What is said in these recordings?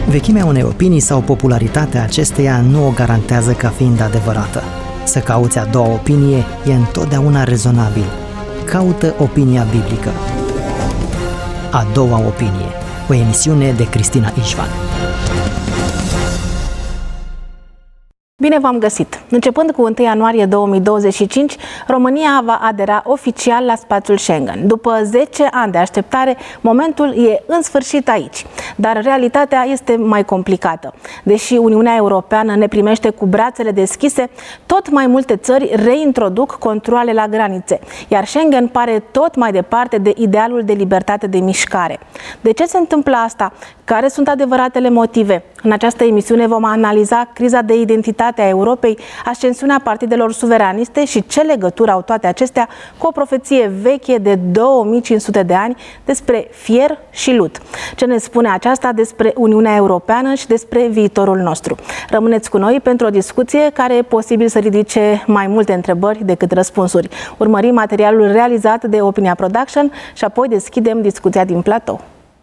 Vechimea unei opinii sau popularitatea acesteia nu o garantează ca fiind adevărată. Să cauți a doua opinie e întotdeauna rezonabil. Caută opinia biblică. A doua opinie, o emisiune de Cristina Ișvan. Bine v-am găsit! Începând cu 1 ianuarie 2025, România va adera oficial la spațiul Schengen. După 10 ani de așteptare, momentul e în sfârșit aici. Dar realitatea este mai complicată. Deși Uniunea Europeană ne primește cu brațele deschise, tot mai multe țări reintroduc controale la granițe, iar Schengen pare tot mai departe de idealul de libertate de mișcare. De ce se întâmplă asta? Care sunt adevăratele motive? În această emisiune vom analiza criza de identitate a Europei, ascensiunea partidelor suveraniste și ce legătură au toate acestea cu o profeție veche de 2500 de ani despre fier și lut. Ce ne spune aceasta despre Uniunea Europeană și despre viitorul nostru? Rămâneți cu noi pentru o discuție care e posibil să ridice mai multe întrebări decât răspunsuri. Urmărim materialul realizat de Opinia Production și apoi deschidem discuția din platou.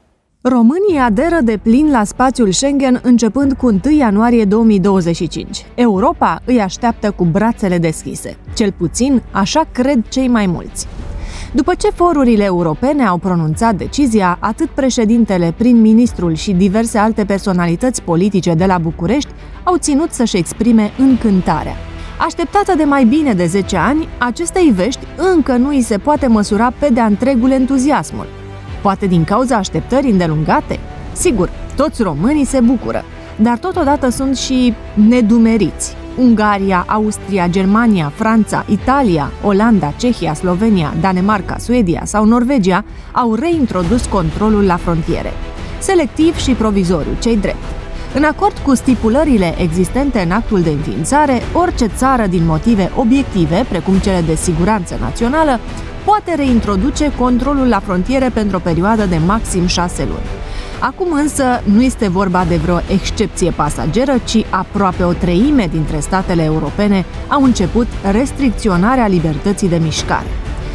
România aderă de plin la spațiul Schengen începând cu 1 ianuarie 2025. Europa îi așteaptă cu brațele deschise. Cel puțin, așa cred cei mai mulți. După ce forurile europene au pronunțat decizia, atât președintele, prim-ministrul și diverse alte personalități politice de la București au ținut să-și exprime încântarea. Așteptată de mai bine de 10 ani, acestei vești încă nu îi se poate măsura pe de-a întregul entuziasmul. Poate din cauza așteptării îndelungate? Sigur, toți românii se bucură, dar totodată sunt și nedumeriți. Ungaria, Austria, Germania, Franța, Italia, Olanda, Cehia, Slovenia, Danemarca, Suedia sau Norvegia au reintrodus controlul la frontiere. Selectiv și provizoriu, ce-i drept. În acord cu stipulările existente în actul de înființare, orice țară din motive obiective, precum cele de siguranță națională, poate reintroduce controlul la frontiere pentru o perioadă de maxim 6 luni. Acum însă nu este vorba de vreo excepție pasageră, ci aproape o treime dintre statele europene au început restricționarea libertății de mișcare.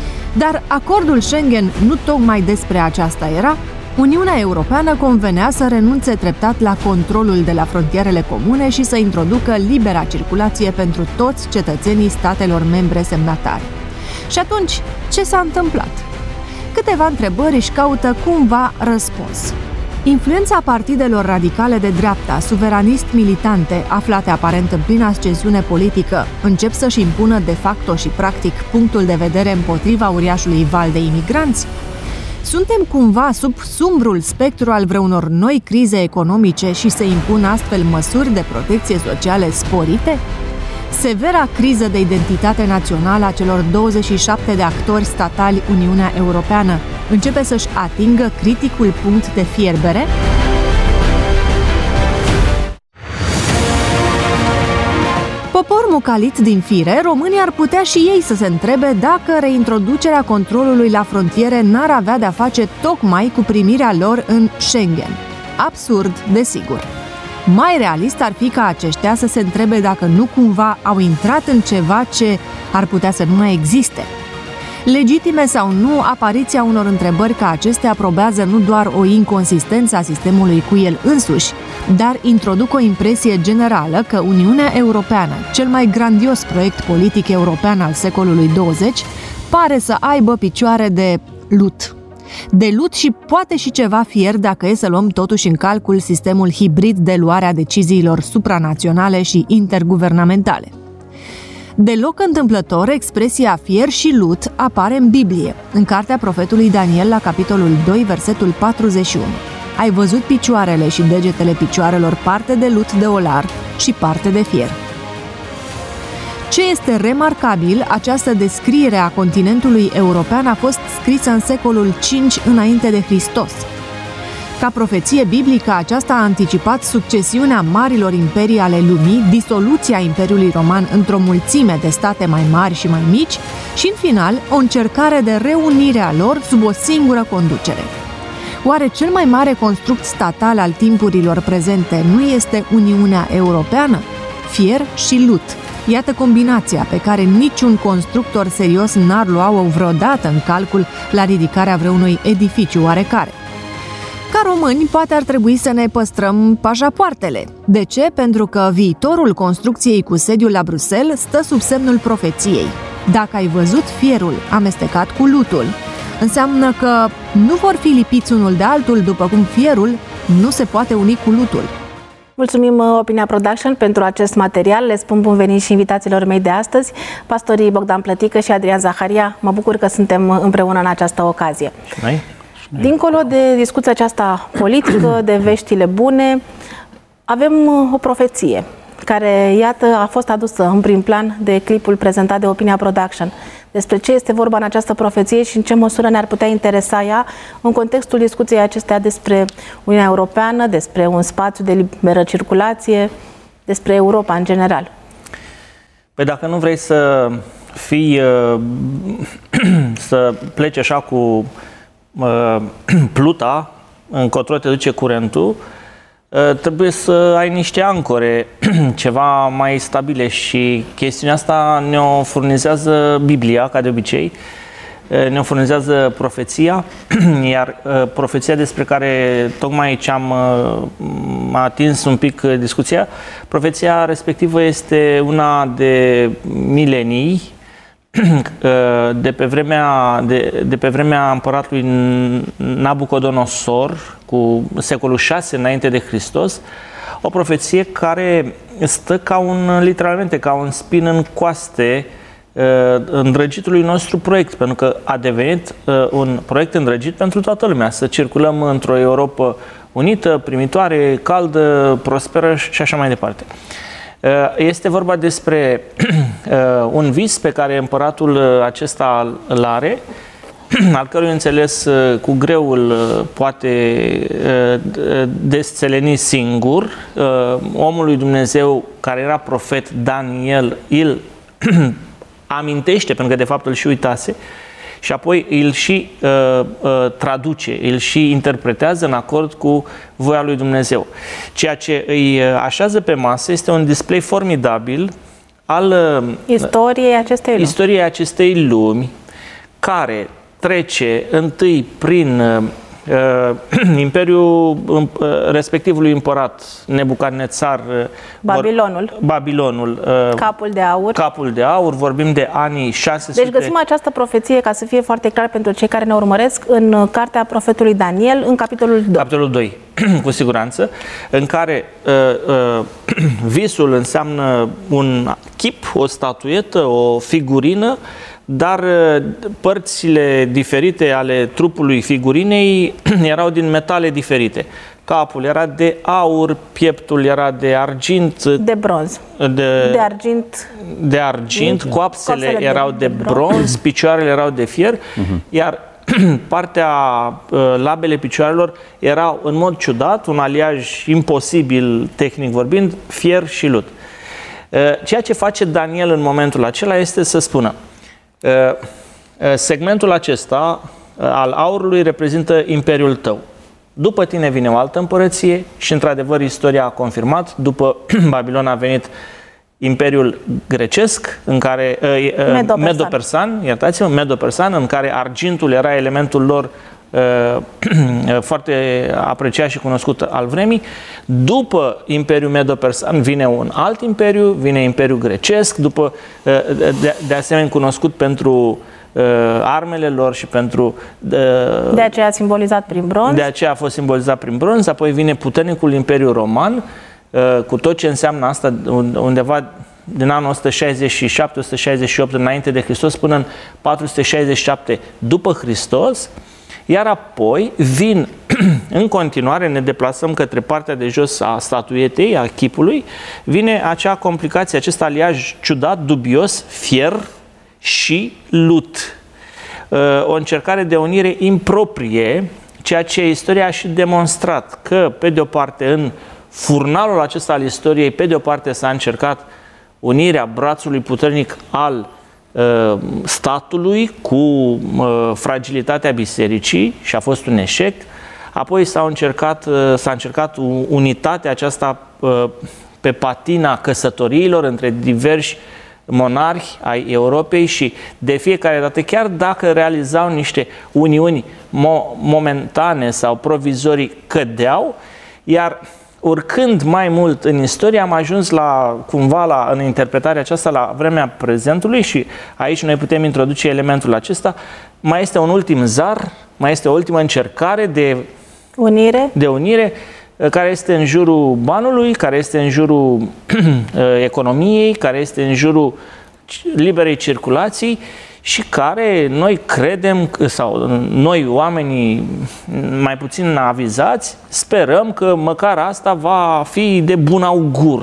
Dar acordul Schengen nu tocmai despre aceasta era. Uniunea Europeană convenea să renunțe treptat la controlul de la frontierele comune și să introducă libera circulație pentru toți cetățenii statelor membre semnatare. Și atunci, ce s-a întâmplat? Câteva întrebări își caută cumva răspuns. Influența partidelor radicale de dreapta, suveranist-militante, aflate aparent în plină ascensiune politică, încep să-și impună de facto și practic punctul de vedere împotriva uriașului val de imigranți? Suntem cumva sub sumbrul spectru al vreunor noi crize economice și se impun astfel măsuri de protecție sociale sporite? Severa criză de identitate națională a celor 27 de actori statali Uniunea Europeană începe să-și atingă criticul punct de fierbere? Popor mucalit din fire, românii ar putea și ei să se întrebe dacă reintroducerea controlului la frontiere n-ar avea de-a face tocmai cu primirea lor în Schengen. Absurd, desigur. Mai realist ar fi ca aceștia să se întrebe dacă nu cumva au intrat în ceva ce ar putea să nu mai existe. Legitime sau nu, apariția unor întrebări ca acestea probează nu doar o inconsistență a sistemului cu el însuși, dar introduc o impresie generală că Uniunea Europeană, cel mai grandios proiect politic european al secolului 20, pare să aibă picioare de lut. De lut și poate și ceva fier dacă e să luăm totuși în calcul sistemul hibrid de luare a deciziilor supranaționale și interguvernamentale. Deloc întâmplător, expresia fier și lut apare în Biblie, în cartea profetului Daniel la capitolul 2, versetul 41. Ai văzut picioarele și degetele picioarelor parte de lut de olar și parte de fier. Ce este remarcabil, această descriere a continentului european a fost scrisă în secolul V înainte de Hristos. Ca profeție biblică, aceasta a anticipat succesiunea marilor imperii ale lumii, disoluția Imperiului Roman într-o mulțime de state mai mari și mai mici și, în final, o încercare de reunire a lor sub o singură conducere. Oare cel mai mare construct statal al timpurilor prezente nu este Uniunea Europeană? Fier și lut. Iată combinația pe care niciun constructor serios n-ar lua-o vreodată în calcul la ridicarea vreunui edificiu oarecare. Ca români, poate ar trebui să ne păstrăm pașapoartele. De ce? Pentru că viitorul construcției cu sediul la Bruxelles stă sub semnul profeției. Dacă ai văzut fierul amestecat cu lutul, înseamnă că nu vor fi lipiți unul de altul, după cum fierul nu se poate uni cu lutul. Mulțumim Opinia Production pentru acest material. Le spun bun venit și invitațiilor mei de astăzi, pastorii Bogdan Plătică și Adrian Zaharia. Mă bucur că suntem împreună în această ocazie. Dincolo de discuția aceasta politică, de veștile bune, avem o profeție care, iată, a fost adusă în prim plan de clipul prezentat de Opinia Production. Despre ce este vorba în această profeție și în ce măsură ne-ar putea interesa ea în contextul discuției acestea despre Uniunea Europeană, despre un spațiu de liberă circulație, despre Europa în general. Păi dacă nu vrei să fii, să pleci așa cu pluta, încotro te duce curentul, trebuie să ai niște ancore ceva mai stabile și chestiunea asta ne-o furnizează Biblia, ca de obicei, ne-o furnizează profeția, iar profeția despre care tocmai aici am atins un pic discuția, profeția respectivă este una de milenii, de pe vremea împăratului Nabucodonosor, cu secolul 6 înainte de Hristos, o profeție care stă literalmente ca un spin în coaste îndrăgitului nostru proiect, pentru că a devenit un proiect îndrăgit pentru toată lumea, să circulăm într-o Europa unită, primitoare, caldă, prosperă și așa mai departe. Este vorba despre un vis pe care împăratul acesta îl are, al cărui înțeles cu greu îl poate desțeleni singur. Omul lui Dumnezeu, care era profet, Daniel, îl amintește, pentru că de fapt îl și uitase, și apoi îl și traduce, îl și interpretează în acord cu voia lui Dumnezeu. Ceea ce îi așează pe masă este un display formidabil al istoriei acestei lumi, care trece întâi prin imperiul respectivului împărat Nebucadnețar, Babilonul, capul de aur, vorbim de anii 600. Deci găsim această profeție, ca să fie foarte clar pentru cei care ne urmăresc, în cartea profetului Daniel, în capitolul 2. Capitolul 2, cu siguranță, în care visul înseamnă un chip, o statuetă, o figurină, dar părțile diferite ale trupului figurinei erau din metale diferite. Capul era de aur, pieptul era de argint, de bronz, de argint, coapsele erau de bronz, picioarele erau de fier, iar partea, labele picioarelor erau în mod ciudat, un aliaj imposibil tehnic vorbind, fier și lut. Ceea ce face Daniel în momentul acela este să spună: segmentul acesta al aurului reprezintă imperiul tău. După tine vine o altă împărăție și, într-adevăr, istoria a confirmat. După Babilon a venit imperiul grecesc, în care Medo-Persan, în care argintul era elementul lor foarte apreciat și cunoscut al vremii. După Imperiul Medo-Persan vine un alt imperiu, vine Imperiul Grecesc, de asemenea cunoscut pentru armele lor și pentru... De aceea a simbolizat prin bronz. De aceea a fost simbolizat prin bronz, apoi vine puternicul Imperiu Roman, cu tot ce înseamnă asta, undeva din anul 167-168 înainte de Hristos până în 467 după Hristos. Iar apoi vin, în continuare, ne deplasăm către partea de jos a statuetei, a chipului, vine acea complicație, acest aliaj ciudat, dubios, fier și lut. O încercare de unire improprie, ceea ce istoria a și demonstrat, că, pe de o parte, în furnalul acesta al istoriei, pe de o parte s-a încercat unirea brațului puternic al statului cu fragilitatea bisericii și a fost un eșec. Apoi s-a încercat unitatea aceasta pe patina căsătoriilor între diversi monarhi ai Europei și de fiecare dată, chiar dacă realizau niște uniuni momentane sau provizorii, cădeau, iar urcând mai mult în istorie, am ajuns în interpretarea aceasta la vremea prezentului și aici noi putem introduce elementul acesta. Mai este un ultim zar, mai este o ultimă încercare de unire care este în jurul banului, care este în jurul economiei, care este în jurul liberei circulații și care noi credem, sau noi oamenii mai puțin avizați, sperăm că măcar asta va fi de bun augur.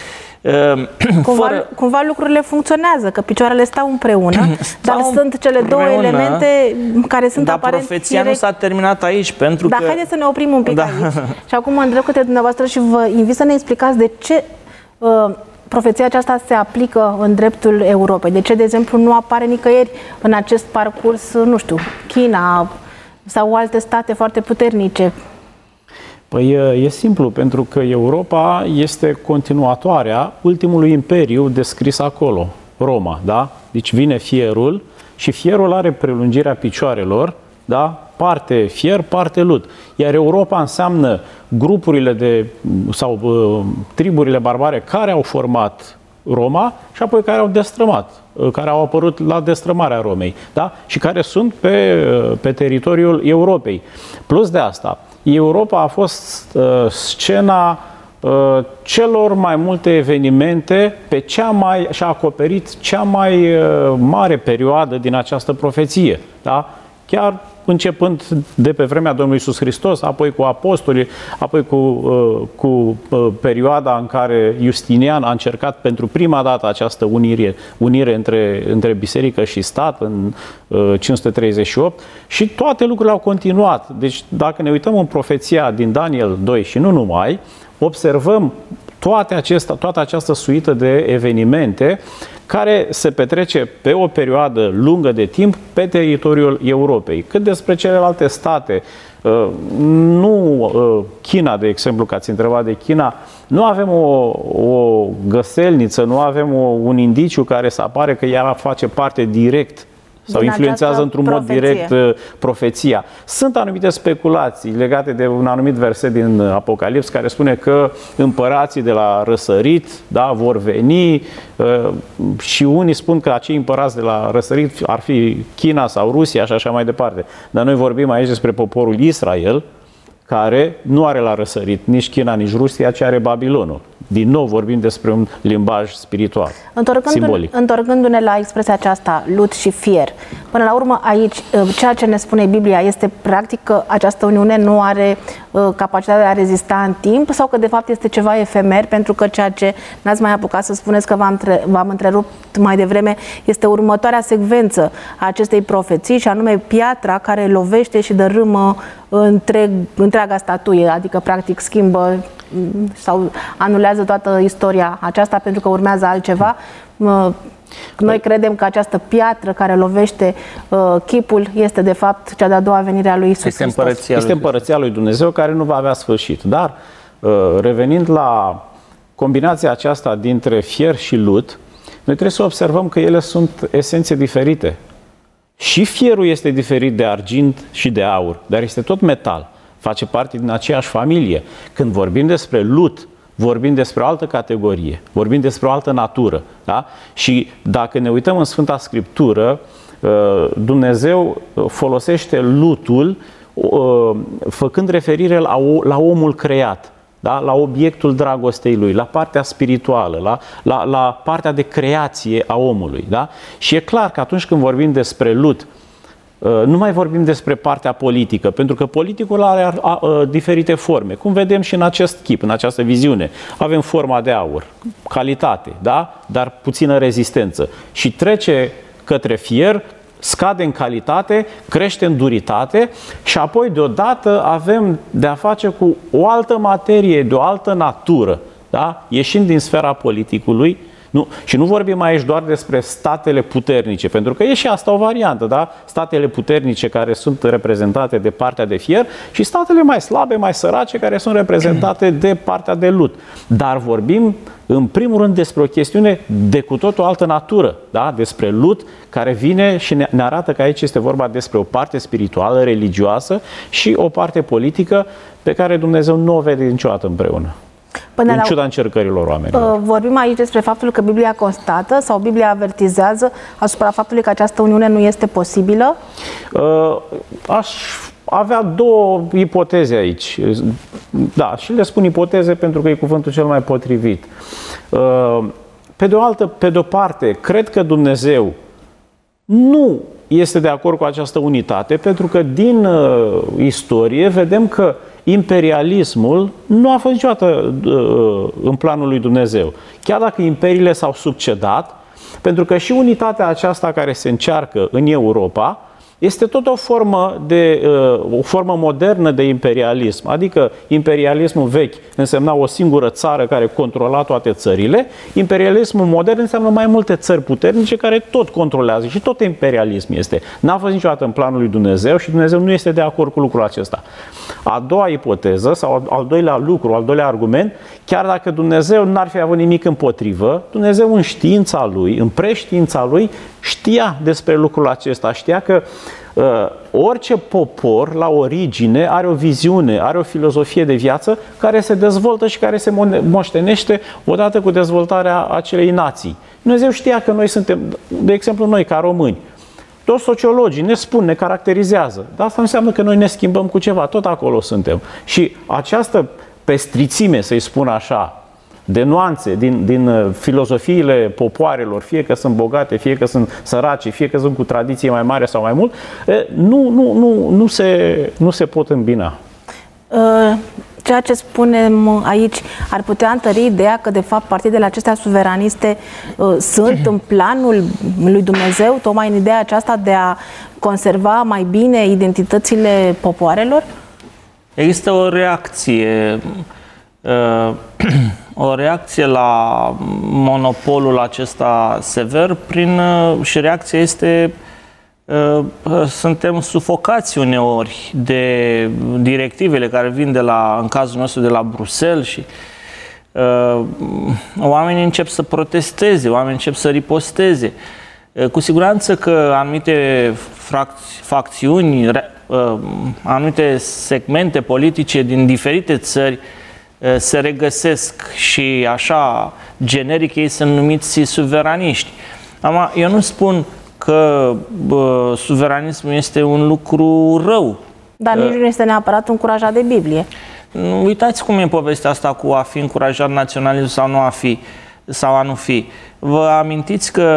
Cumva lucrurile funcționează, că picioarele stau împreună, dar sunt cele două elemente care sunt aparent profeția direct... nu s-a terminat aici, pentru că... Dar haideți să ne oprim un pic aici. Și acum mă îndrept către dumneavoastră și vă invit să ne explicați de ce profeția aceasta se aplică în dreptul Europei. De ce, de exemplu, nu apare nicăieri în acest parcurs, nu știu, China sau alte state foarte puternice? Păi e simplu, pentru că Europa este continuatoarea ultimului imperiu descris acolo, Roma, da? Deci vine fierul și fierul are prelungirea picioarelor, da? Parte fier, parte lut. Iar Europa înseamnă grupurile sau triburile barbare care au format Roma și apoi care au destrămat, care au apărut la destrămarea Romei, da? Și care sunt pe teritoriul Europei. Plus de asta, Europa a fost scena celor mai multe evenimente și a acoperit cea mai mare perioadă din această profeție, da? Chiar începând de pe vremea Domnului Iisus Hristos, apoi cu apostolii, apoi cu perioada în care Justinian a încercat pentru prima dată această unire între biserică și stat în 538 și toate lucrurile au continuat. Deci dacă ne uităm în profeția din Daniel 2 și nu numai, observăm toată această suită de evenimente care se petrece pe o perioadă lungă de timp pe teritoriul Europei. Cât despre celelalte state, China, de exemplu, că ați întrebat de China, nu avem o găselniță, nu avem un indiciu care să apare că ea face parte direct sau influențează într-un mod direct profeția. Sunt anumite speculații legate de un anumit verset din Apocalips care spune că împărații de la răsărit, da, vor veni și unii spun că acei împărați de la răsărit ar fi China sau Rusia și așa mai departe. Dar noi vorbim aici despre poporul Israel, care nu are la răsărit nici China, nici Rusia, ci are Babilonul. Din nou vorbim despre un limbaj spiritual, simbolic. Întorcându-ne la expresia aceasta, lut și fier, până la urmă aici, ceea ce ne spune Biblia este practic că această uniune nu are capacitatea de a rezista în timp sau că de fapt este ceva efemer, pentru că ceea ce n-ați mai apucat să spuneți că v-am întrerupt mai devreme este următoarea secvență a acestei profeții și anume piatra care lovește și dărâmă întreaga statuie, adică practic schimbă sau anulează toată istoria aceasta pentru că urmează altceva. Noi credem că această piatră care lovește chipul este de fapt cea de-a doua venire a lui Iisus Hristos. Este împărăția lui Dumnezeu care nu va avea sfârșit. Dar revenind la combinația aceasta dintre fier și lut, noi trebuie să observăm că ele sunt esențe diferite. Și fierul este diferit de argint și de aur, dar este tot metal. Face parte din aceeași familie. Când vorbim despre lut, vorbim despre o altă categorie, vorbim despre o altă natură. Da? Și dacă ne uităm în Sfânta Scriptură, Dumnezeu folosește lutul făcând referire la omul creat, da? La obiectul dragostei lui, la partea spirituală, la partea de creație a omului. Da? Și e clar că atunci când vorbim despre lut, nu mai vorbim despre partea politică, pentru că politicul are diferite forme. Cum vedem și în acest chip, în această viziune. Avem forma de aur, calitate, da? Dar puțină rezistență. Și trece către fier, scade în calitate, crește în duritate și apoi deodată avem de-a face cu o altă materie, de o altă natură. Da? Ieșind din sfera politicului, Și nu vorbim aici doar despre statele puternice, pentru că e și asta o variantă, da? Statele puternice care sunt reprezentate de partea de fier și statele mai slabe, mai sărace, care sunt reprezentate de partea de lut. Dar vorbim în primul rând despre o chestiune de cu totul altă natură, da? Despre lut, care vine și ne arată că aici este vorba despre o parte spirituală, religioasă și o parte politică pe care Dumnezeu nu o vede niciodată împreună. În ciuda încercărilor oamenilor. Vorbim aici despre faptul că Biblia constată sau Biblia avertizează asupra faptului că această uniune nu este posibilă? Aș avea două ipoteze aici. Da, și le spun ipoteze pentru că e cuvântul cel mai potrivit. Pe de o parte, cred că Dumnezeu nu este de acord cu această unitate, pentru că din istorie vedem că imperialismul nu a fost niciodată în planul lui Dumnezeu. Chiar dacă imperiile s-au succedat, pentru că și unitatea aceasta care se încearcă în Europa este tot o formă modernă de imperialism. Adică imperialismul vechi însemna o singură țară care controla toate țările. Imperialismul modern înseamnă mai multe țări puternice care tot controlează și tot imperialism este. N-a fost niciodată în planul lui Dumnezeu și Dumnezeu nu este de acord cu lucrul acesta. A doua ipoteză sau al doilea lucru, al doilea argument, chiar dacă Dumnezeu n-ar fi avut nimic împotrivă, Dumnezeu în știința lui, în preștiința lui, știa despre lucrul acesta, știa că orice popor la origine are o viziune, are o filozofie de viață care se dezvoltă și care se moștenește odată cu dezvoltarea acelei nații. Dumnezeu știa că noi suntem, de exemplu noi ca români, toți sociologii ne spun, ne caracterizează, dar asta înseamnă că noi ne schimbăm cu ceva, tot acolo suntem. Și această pestrițime, să-i spun așa, de nuanțe din filozofiile popoarelor, fie că sunt bogate, fie că sunt sărace, fie că sunt cu tradiție mai mare sau mai mult, nu se pot îmbina. Ceea ce spunem aici ar putea întări ideea că, de fapt, partidele acestea suveraniste sunt în planul lui Dumnezeu, tocmai în ideea aceasta de a conserva mai bine identitățile popoarelor? Există o reacție la monopolul acesta sever și reacția este suntem sufocați uneori de directivele care vin în cazul nostru de la Bruxelles și oamenii încep să protesteze, oamenii încep să riposteze. Cu siguranță că anumite facțiuni, anumite segmente politice din diferite țări se regăsesc și așa generic ei sunt numiți suveraniști. Eu nu spun că suveranismul este un lucru rău. Dar nici nu este neapărat încurajat de Biblie. Uitați cum e povestea asta cu a fi încurajat naționalism sau nu a fi, sau a nu fi. Vă amintiți că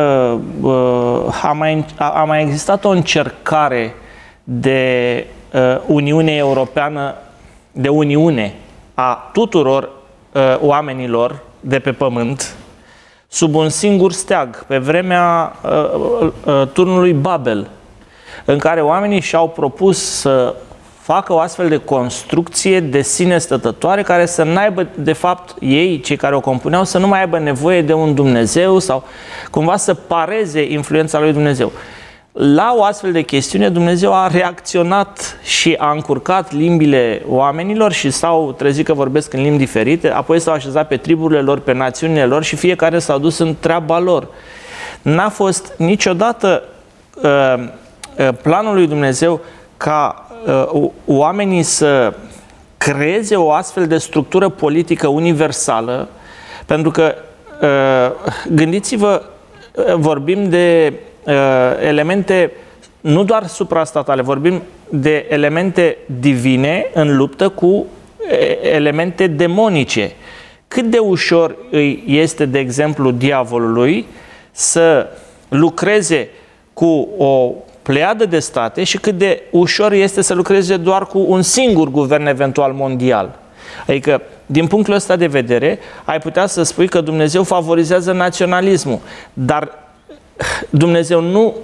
a mai existat o încercare de Uniune Europeană, de Uniune a tuturor oamenilor de pe pământ sub un singur steag, pe vremea turnului Babel, în care oamenii și-au propus să facă o astfel de construcție de sine stătătoare care să n-aibă, de fapt, ei, cei care o compuneau, să nu mai aibă nevoie de un Dumnezeu sau cumva să pareze influența lui Dumnezeu. La o astfel de chestiune, Dumnezeu a reacționat și a încurcat limbile oamenilor și s-au trezit că vorbesc în limbi diferite, apoi s-au așezat pe triburile lor, pe națiunile lor și fiecare s-a dus în treaba lor. N-a fost niciodată planul lui Dumnezeu ca oamenii să creeze o astfel de structură politică universală, pentru că, gândiți-vă, vorbim de elemente nu doar suprastatale, vorbim de elemente divine în luptă cu elemente demonice. Cât de ușor îi este, de exemplu, diavolului să lucreze cu o pleiadă de state și cât de ușor este să lucreze doar cu un singur guvern eventual mondial. Adică, din punctul ăsta de vedere, ai putea să spui că Dumnezeu favorizează naționalismul, dar Dumnezeu nu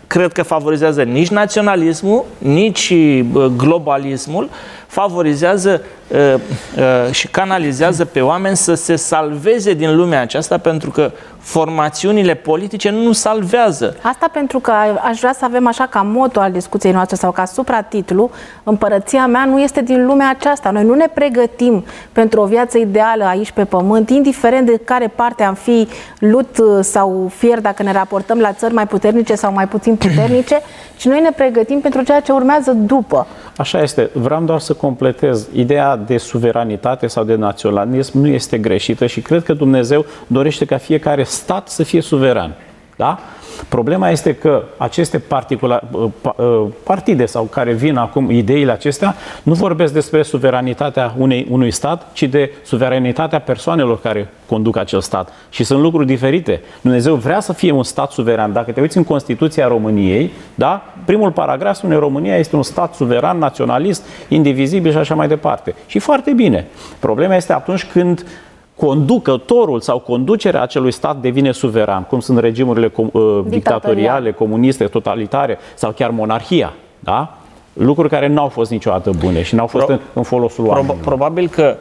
cred că favorizează nici naționalismul, nici globalismul, favorizează și canalizează pe oameni să se salveze din lumea aceasta, pentru că formațiunile politice nu salvează. Asta pentru că aș vrea să avem așa ca moto al discuției noastre sau ca supratitlu: împărăția mea nu este din lumea aceasta. Noi nu ne pregătim pentru o viață ideală aici pe pământ, indiferent de care parte am fi, lut sau fier, dacă ne raportăm la țări mai puternice sau mai puțin puternice, ci noi ne pregătim pentru ceea ce urmează după. Așa este. Vreau doar să completez. Ideea de suveranitate sau de naționalism nu este greșită și cred că Dumnezeu dorește ca fiecare stat să fie suveran. Da? Problema este că aceste partide sau care vin acum, ideile acestea, nu vorbesc despre suveranitatea unui stat, ci de suveranitatea persoanelor care conduc acel stat. Și sunt lucruri diferite. Dumnezeu vrea să fie un stat suveran. Dacă te uiți în Constituția României, da? Primul paragraf spune: România este un stat suveran, naționalist, indivizibil și așa mai departe. Și foarte bine. Problema este atunci când conducătorul sau conducerea acelui stat devine suveran, cum sunt regimurile dictatoriale, comuniste, totalitare sau chiar monarhia. Da? Lucruri care nu au fost niciodată bune și nu au fost în folosul oamenilor. Probabil că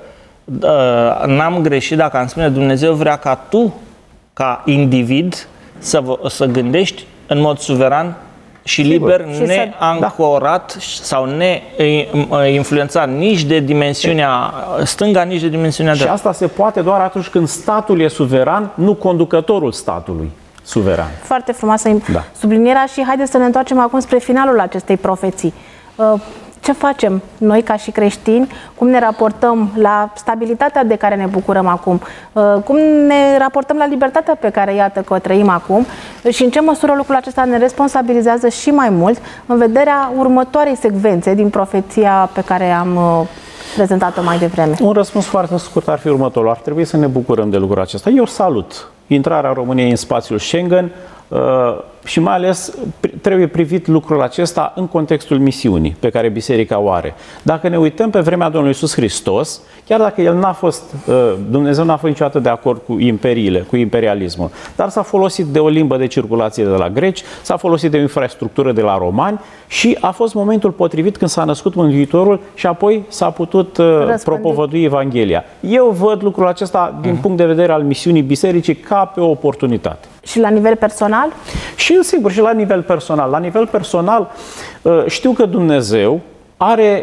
n-am greșit dacă am spune: Dumnezeu vrea ca tu, ca individ, să gândești în mod suveran și liber, neancorat sau neinfluențat nici de dimensiunea stânga, nici de dimensiunea dreaptă. Și asta se poate doar atunci când statul e suveran, nu conducătorul statului suveran. Foarte frumoasă sublinierea și haideți să ne întoarcem acum spre finalul acestei profeții. Ce facem noi ca și creștini? Cum ne raportăm la stabilitatea de care ne bucurăm acum? Cum ne raportăm la libertatea pe care, iată, că o trăim acum? Și în ce măsură lucrul acesta ne responsabilizează și mai mult în vederea următoarei secvențe din profeția pe care am prezentat-o mai devreme? Un răspuns foarte scurt ar fi următorul. Ar trebui să ne bucurăm de lucrul acesta. Eu salut intrarea României în spațiul Schengen, și mai ales trebuie privit lucrul acesta în contextul misiunii pe care biserica o are. Dacă ne uităm pe vremea Domnului Iisus Hristos, chiar dacă Dumnezeu n-a fost niciodată de acord cu imperiile, cu imperialismul, dar s-a folosit de o limbă de circulație de la greci, s-a folosit de o infrastructură de la romani și a fost momentul potrivit când s-a născut Mântuitorul și apoi s-a putut propovădui Evanghelia. Eu văd lucrul acesta din punct de vedere al misiunii bisericii ca pe o oportunitate. Și la nivel personal? Și, sigur, și la nivel personal. La nivel personal, știu că Dumnezeu are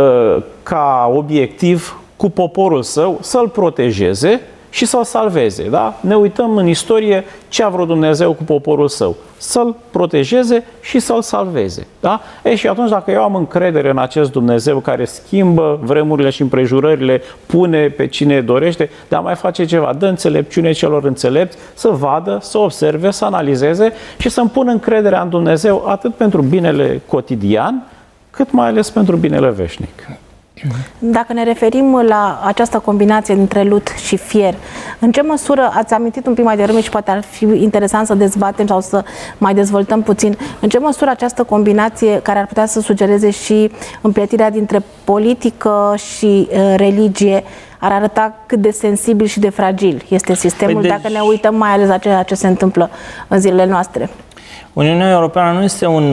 ca obiectiv cu poporul său să-l protejeze și să-l salveze. Da? Ne uităm în istorie ce a vrut Dumnezeu cu poporul său. Să-l protejeze și să-l salveze. Da? Și atunci, dacă eu am încredere în acest Dumnezeu care schimbă vremurile și împrejurările, pune pe cine dorește, dar mai face ceva, dă înțelepciune celor înțelepți să vadă, să observe, să analizeze și să-mi pună încrederea în Dumnezeu atât pentru binele cotidian, cât mai ales pentru binele veșnic. Dacă ne referim la această combinație dintre lut și fier, în ce măsură, ați amintit un pic mai devreme și poate ar fi interesant să dezbatem sau să mai dezvoltăm puțin, în ce măsură această combinație, care ar putea să sugereze și împletirea dintre politică și religie, ar arăta cât de sensibil și de fragil este sistemul, dacă ne uităm mai ales la ceea ce se întâmplă în zilele noastre? Uniunea Europeană nu este un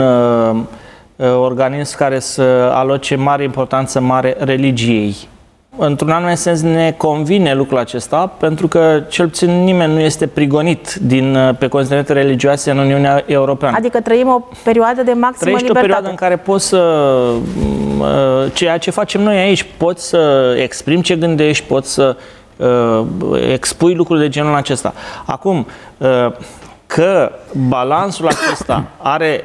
organism care să aloce mare importanță mare religiei. Într-un anumit sens ne convine lucrul acesta, pentru că cel puțin nimeni nu este prigonit pe considerente religioase în Uniunea Europeană. Adică trăim o perioadă de maximă libertate. Trăiești o perioadă în care poți să... ceea ce facem noi aici, poți să exprimi ce gândești, poți să expui lucruri de genul acesta. Acum, că balansul acesta are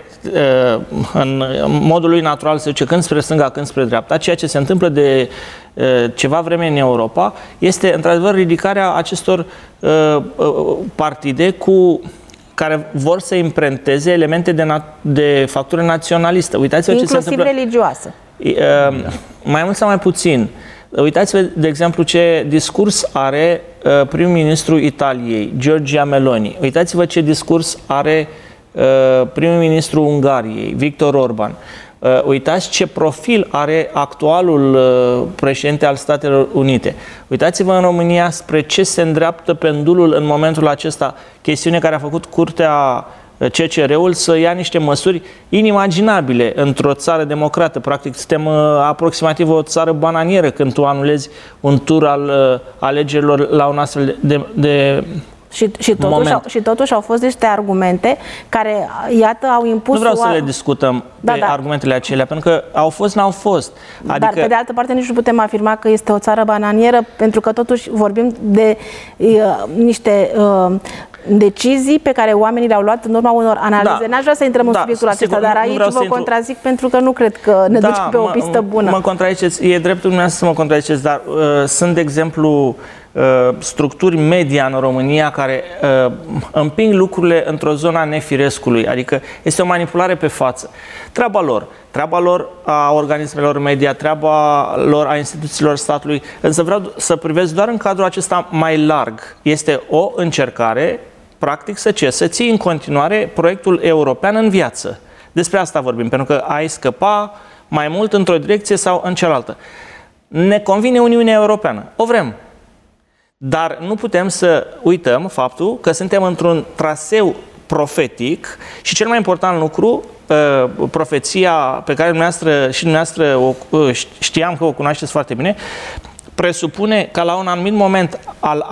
în modul lui natural, să zice, când spre stânga, când spre dreapta, ceea ce se întâmplă de ceva vreme în Europa, este într-adevăr ridicarea acestor partide care vor să imprenteze elemente de factură naționalistă. Uitați-vă ce se întâmplă. Inclusiv religioasă. Mai mult sau mai puțin. Uitați-vă, de exemplu, ce discurs are prim-ministrul Italiei, Giorgia Meloni. Uitați-vă ce discurs are primul ministru Ungariei, Viktor Orban. Uitați ce profil are actualul președinte al Statelor Unite. Uitați-vă în România spre ce se îndreaptă pendulul în momentul acesta, chestiune care a făcut Curtea CCR-ul să ia niște măsuri inimaginabile într-o țară democrată. Practic, suntem aproximativ o țară bananieră când tu anulezi un tur al alegerilor la un astfel de Și totuși au fost niște argumente care, iată, au impus... Nu vreau să le discutăm argumentele acelea, pentru că au fost, n-au fost. Dar, pe de altă parte, nici nu putem afirma că este o țară bananieră, pentru că, totuși, vorbim de niște decizii pe care oamenii le-au luat în urma unor analize. N-aș vrea să intrăm în subiectul acesta, dar aici vă contrazic pentru că nu cred că ne ducem pe o pistă bună. Mă contraziceți, e dreptul dumneavoastră să mă contraziceți, dar sunt, de exemplu, structuri media în România care împing lucrurile într-o zonă a nefirescului, adică este o manipulare pe față. Treaba lor a organismelor media, treaba lor a instituțiilor statului, însă vreau să privesc doar în cadrul acesta mai larg. Este o încercare, practic, să ții în continuare proiectul european în viață. Despre asta vorbim, pentru că ai scăpa mai mult într-o direcție sau în cealaltă. Ne convine Uniunea Europeană, o vrem. Dar nu putem să uităm faptul că suntem într-un traseu profetic și cel mai important lucru, profeția pe care dumneavoastră știam că o cunoașteți foarte bine, presupune că la un anumit moment al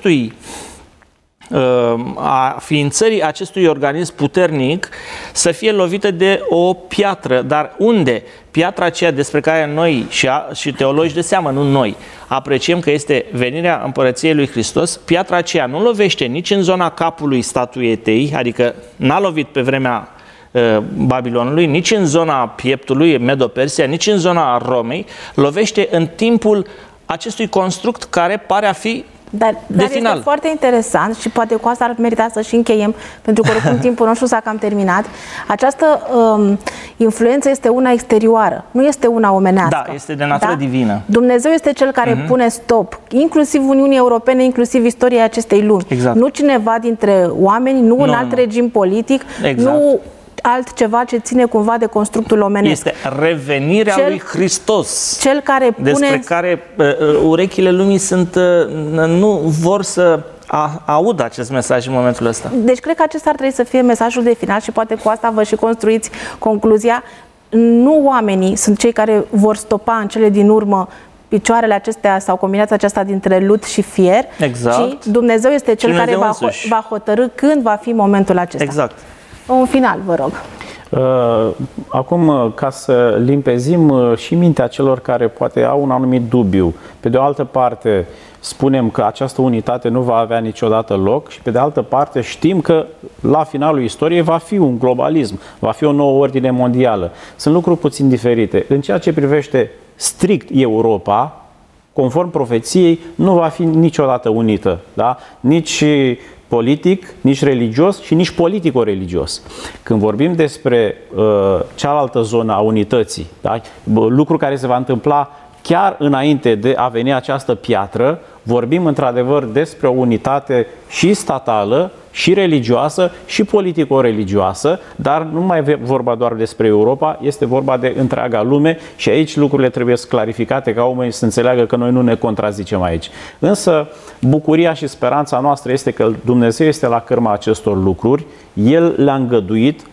a ființării acestui organism puternic să fie lovită de o piatră. Dar unde? Piatra aceea despre care noi și teologi de seamă, nu noi, apreciem că este venirea Împărăției lui Hristos, piatra aceea nu lovește nici în zona capului statuietei, adică n-a lovit pe vremea Babilonului, nici în zona pieptului, Medo-Persia, nici în zona Romei, lovește în timpul acestui construct care pare a fi Dar este foarte interesant și poate cu asta ar merita să și încheiem, pentru că oricum timpul nostru s-a cam terminat. Această influență este una exterioară, nu este una omenească. Da, este de natură divină. Dumnezeu este cel care pune stop, inclusiv Uniunii Europene, inclusiv istoria acestei lumi. Exact. Nu cineva dintre oameni, nu un alt regim politic, nu altceva ce ține cumva de constructul omenesc. Este revenirea lui Hristos, cel care pune... despre care urechile lumii nu vor să audă acest mesaj în momentul ăsta. Deci cred că acesta ar trebui să fie mesajul de final și poate cu asta vă și construiți concluzia. Nu oamenii sunt cei care vor stopa în cele din urmă picioarele acestea sau combinația aceasta dintre lut și fier, ci Dumnezeu este cel care va hotărî când va fi momentul acesta. Exact. Un final, vă rog. Acum, ca să limpezim și mintea celor care poate au un anumit dubiu, pe de o altă parte spunem că această unitate nu va avea niciodată loc și pe de altă parte știm că la finalul istoriei va fi un globalism, va fi o nouă ordine mondială. Sunt lucruri puțin diferite. În ceea ce privește strict Europa, conform profeției, nu va fi niciodată unită, da? Nici politic, nici religios și nici politico-religios. Când vorbim despre cealaltă zonă a unității, da? Lucru care se va întâmpla chiar înainte de a veni această piatră, vorbim într-adevăr despre o unitate și statală, și religioasă, și politico-religioasă, dar nu mai e vorba doar despre Europa, este vorba de întreaga lume și aici lucrurile trebuie clarificate ca oamenii să înțeleagă că noi nu ne contrazicem aici. Însă bucuria și speranța noastră este că Dumnezeu este la cârma acestor lucruri, El le-a îngăduit,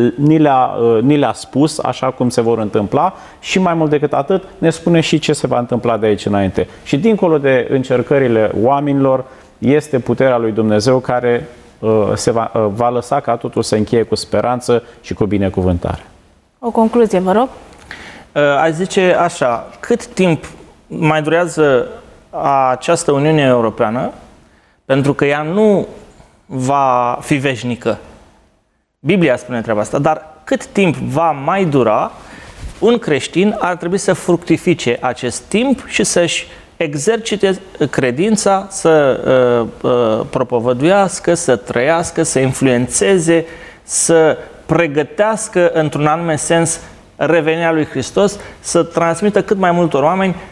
ni le-a spus așa cum se vor întâmpla și mai mult decât atât ne spune și ce se va întâmpla de aici înainte. Și dincolo de încercările oamenilor, este puterea lui Dumnezeu care va lăsa ca totul să încheie cu speranță și cu binecuvântare. O concluzie, vă rog. Aș zice așa, cât timp mai durează această Uniune Europeană, pentru că ea nu va fi veșnică. Biblia spune treaba asta, dar cât timp va mai dura, un creștin ar trebui să fructifice acest timp și să-și exercite credința, să propovăduiască, să trăiască, să influențeze, să pregătească într-un anume sens revenirea lui Hristos, să transmită cât mai multor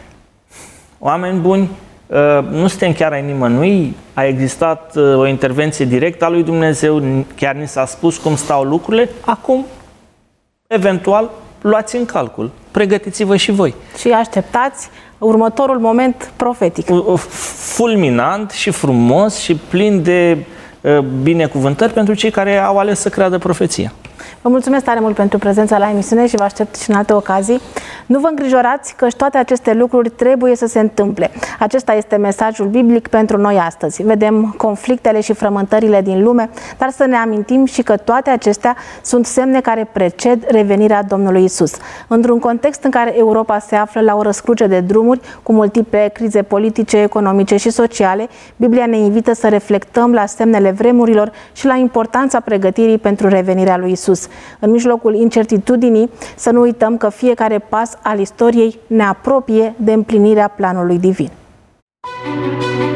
oameni buni. Nu suntem chiar ai nimănui, a existat o intervenție directă a lui Dumnezeu, chiar ni s-a spus cum stau lucrurile, acum, eventual, luați în calcul, pregătiți-vă și voi. Și așteptați următorul moment profetic. Fulminant și frumos și plin de binecuvântări pentru cei care au ales să creadă profeția. Vă mulțumesc tare mult pentru prezența la emisiune și vă aștept și în alte ocazii. Nu vă îngrijorați că toate aceste lucruri trebuie să se întâmple. Acesta este mesajul biblic pentru noi astăzi. Vedem conflictele și frământările din lume, dar să ne amintim și că toate acestea sunt semne care preced revenirea Domnului Isus. Într-un context în care Europa se află la o răscruce de drumuri, cu multiple crize politice, economice și sociale, Biblia ne invită să reflectăm la semnele vremurilor și la importanța pregătirii pentru revenirea lui Isus. În mijlocul incertitudinii, să nu uităm că fiecare pas al istoriei ne apropie de împlinirea planului divin.